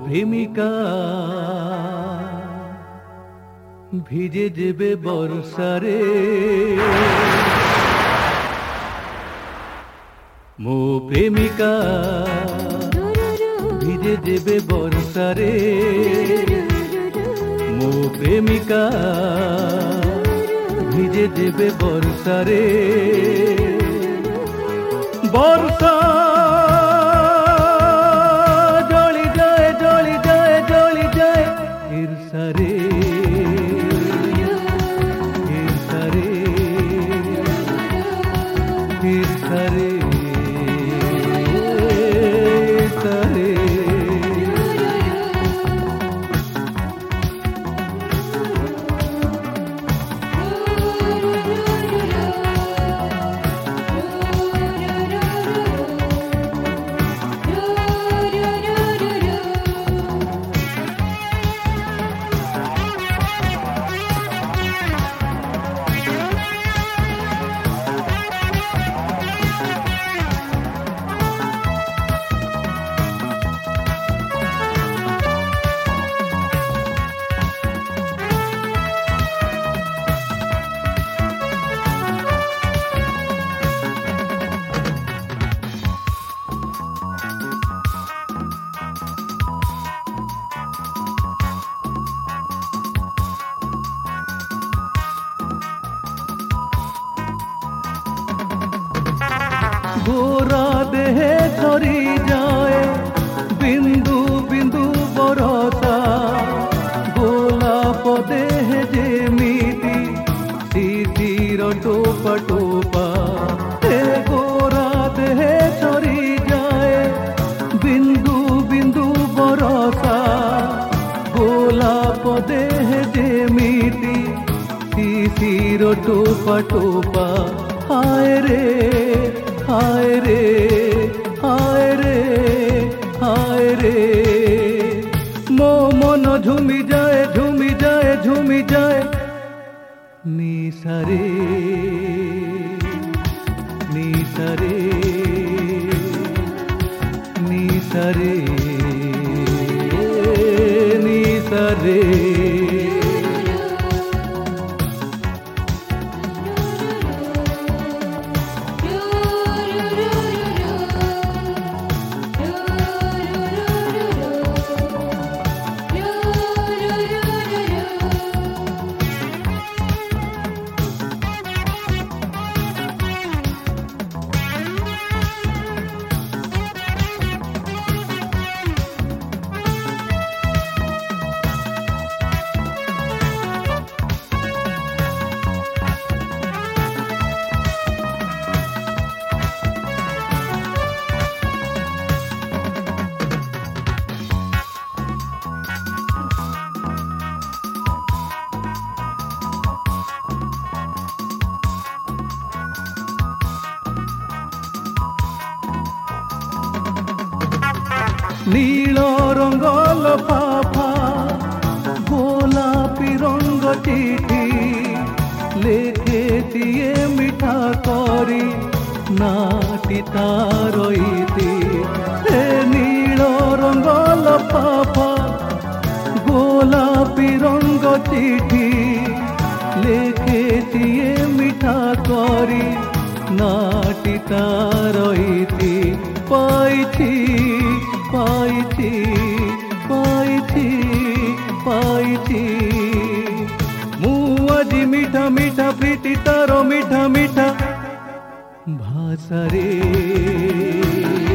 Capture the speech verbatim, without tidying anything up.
প্রেমিকা ভিজে দেবে বর্ষারে মো প্রেমিকা ভিজে দেবে বর্ষারে মো প্রেমিকা ভিজে দেবে বর্ষারে বর্ষা জলি যায় জলি যায় জলি যায় ঈর্ষারে ঈর্ষারে ঈর্ষারে ঈর্ষারে गोरा देहे झरी जाए बिंदु बिंदु बरसा गोलाप देहे जेमिति शिशिर टोपा टोपा हे गोरा देहे झरी जाए बिंदु बिंदु बरसा गोलाप देहे जेमिति शिशिर टोपा टोपा हाय रे हाय रे हाय रे हाय रे मो मन झुमी जाए झुमी जाए झुमी जाए निसारे निसारे निसारे निसारे नील रंग लफाफा गोलापी रंग चिठी लेखे दिए मिठा करी नाटी तार इति हे नील रंग लफाफा गोलापी रंग चिठी लेखे दिए मिठा करी नाटी तार इति पाइछि पाइछि पाइछि पाइछि मु आज मीठा मीठा प्रीति तारो मीठा मीठा भाषा रे।